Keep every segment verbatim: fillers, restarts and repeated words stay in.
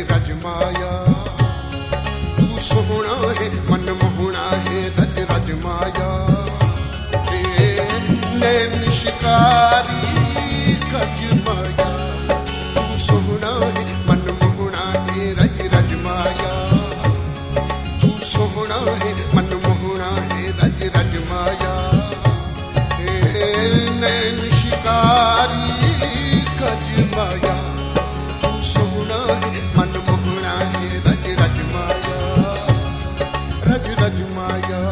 रज माया। तू सोहना है मन मोहना है रज रज माया। नैन शिकारी गज माया। तू सोहना है मन मोहना है रज रज माया। तू सोहना है मन मोहना है रज रज माया। नैन शिकारी गज माया। तू सोहना है मन मोहना है रज रज माया। रज रज माया।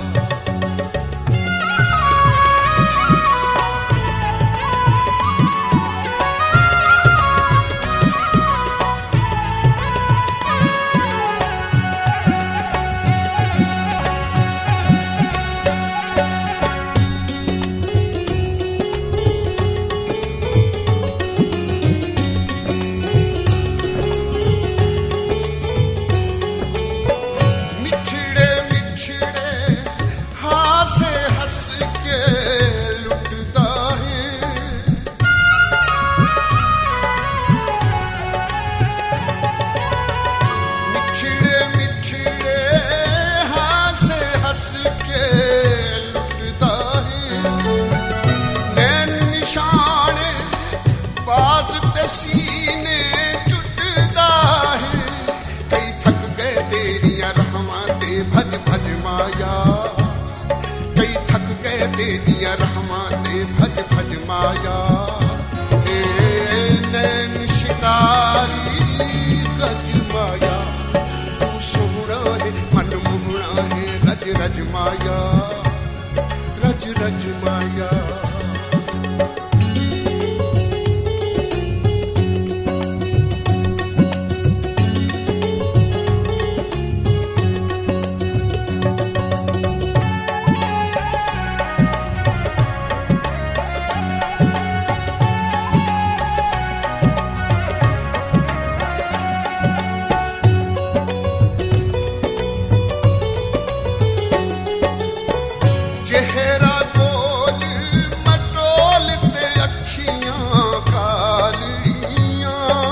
सीने चुटदा है कई थक गए तेरिया रहमते भज भज माया। कई थक गए तेरिया रहमते भज भज माया। ए नैन शिकारी गज माया। तू सोहना है मन मोहना है रज रज माया। रज रज माया। चेहरा गोल मटोलते अखियां कालियां।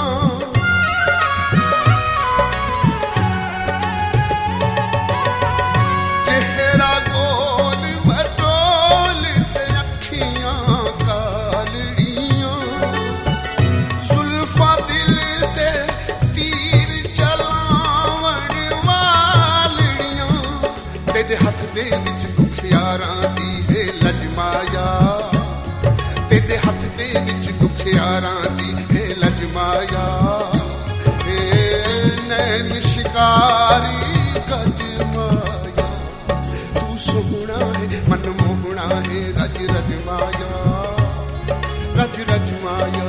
चेहरा गोल मटोलते अखियां कालियां। जुल्फा दिल ते तीर चलावण वालियां। तेरे हथ दे विच दुखियारां दी है लज माया। तेरे हथ दे विच दुखियारां दी है लज माया। ए नैन शिकारी गज माया। तू सोहना है मन मोहना है रज रज माया। रज रज माया।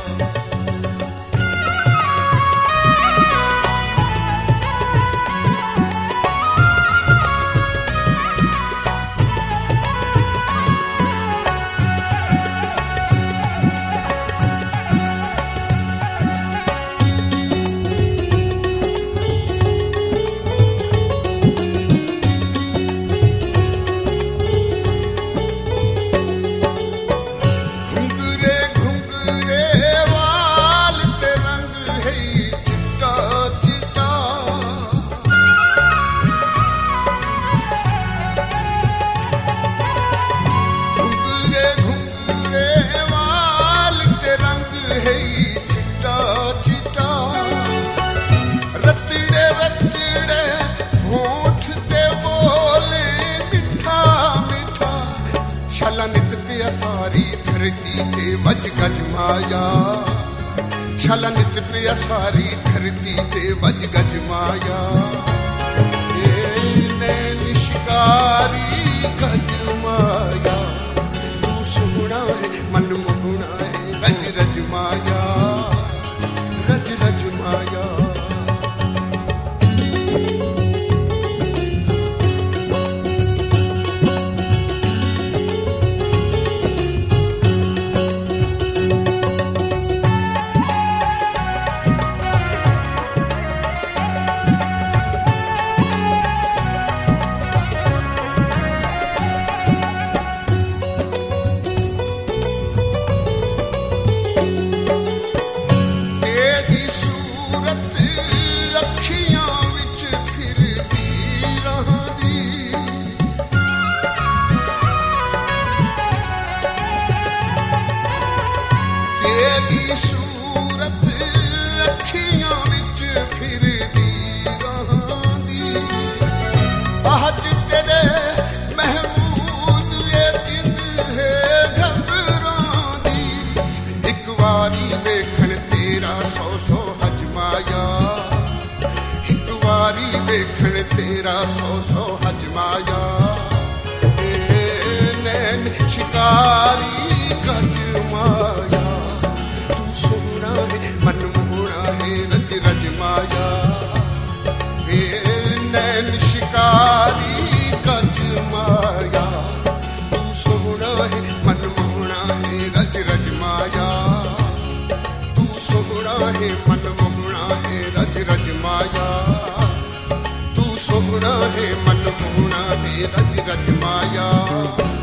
सारी धरती ते वज गज माया। छलनित पिया सारी धरती ते वज गज माया। ए नैन शिकारी गज माया। तू सोहना है मन मोहना है रज रज माया। रज रज माया। शिकारी वेखण तेरा सौ सौ हजमाया नैन शिकारी गजमाया तू सोहना है मनमोहना है रज रजमाया नैन शिकारी गजमाया तू सोहना है मनमोहना है रज रजमाया तू सोहना है मनमोहना है रज रजमाया तू सोहना है मनमोहना है रज रजमाया।